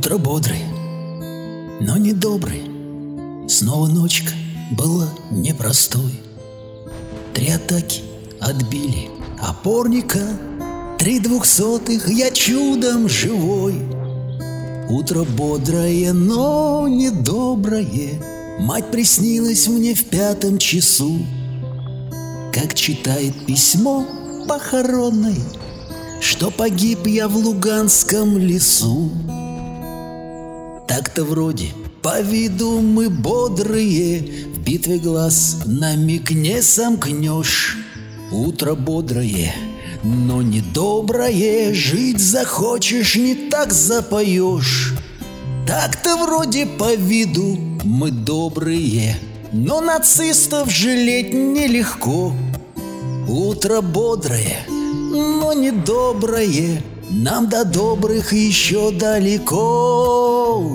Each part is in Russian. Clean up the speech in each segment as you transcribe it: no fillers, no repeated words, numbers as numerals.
Утро бодрый, но не добрый. Снова ночка была непростой. 3 атаки отбили опорника, 3 двухсотых, я чудом живой. Утро бодрое, но недоброе. Мать приснилась мне в 5 часу, как читает письмо похоронное, что погиб я в Луганском лесу. Так-то вроде по виду мы бодрые, в битве глаз на миг не сомкнешь. Утро бодрое, но недоброе, жить захочешь, не так запоешь. Так-то вроде по виду мы добрые, но нацистов жалеть нелегко. Утро бодрое, но недоброе, нам до добрых еще далеко.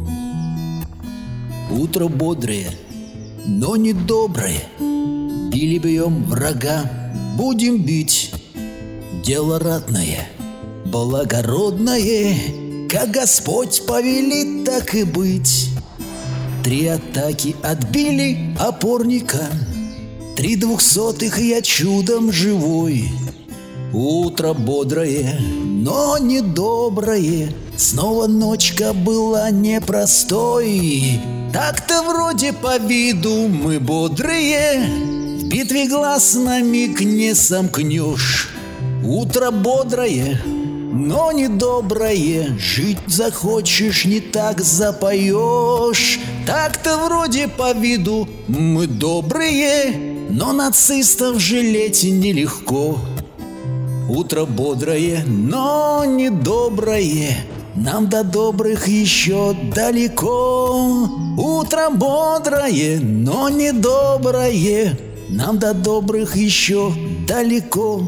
Утро бодрое, но недоброе, били бьем врага, будем бить. Дело ратное, благородное, как Господь повелит, так и быть. 3 атаки отбили опорника, 3 двухсотых, я чудом живой. Утро бодрое, но недоброе, снова ночка была непростой. Так-то вроде по виду мы бодрые, в битве глаз на миг не сомкнешь. Утро бодрое, но недоброе, жить захочешь, не так запоешь. Так-то вроде по виду мы добрые, но нацистов жалеть нелегко. Утро бодрое, но недоброе, нам до добрых еще далеко. Утро бодрое, но недоброе, нам до добрых еще далеко.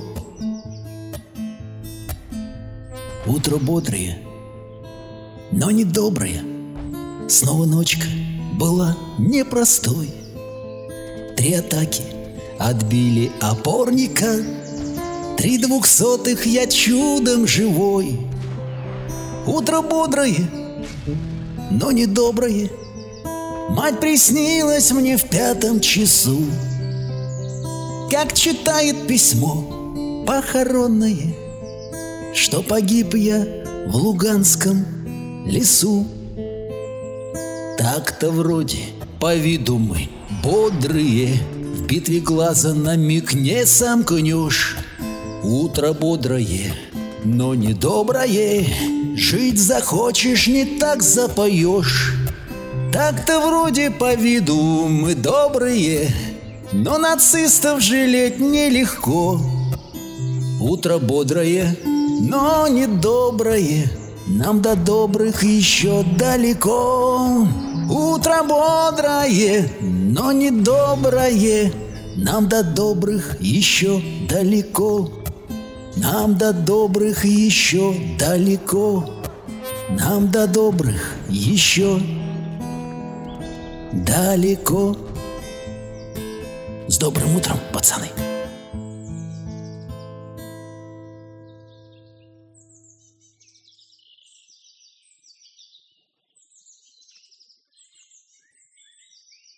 Утро бодрое, но недоброе, снова ночка была непростой. 3 атаки отбили опорника, 3 двухсотых, я чудом живой. Утро бодрое, но недоброе, мать приснилась мне в 5 часу, как читает письмо похоронное, что погиб я в Луганском лесу. Так-то вроде по виду мы бодрые, в битве глаза на миг не сомкнешь. Утро бодрое, но недоброе, жить захочешь, не так запоешь. Так-то вроде по виду мы добрые, но нацистов жалеть нелегко. Утро бодрое, но недоброе, нам до добрых еще далеко. Утро бодрое, но недоброе, нам до добрых еще далеко. Нам до добрых еще далеко. Нам до добрых еще далеко. С добрым утром, пацаны!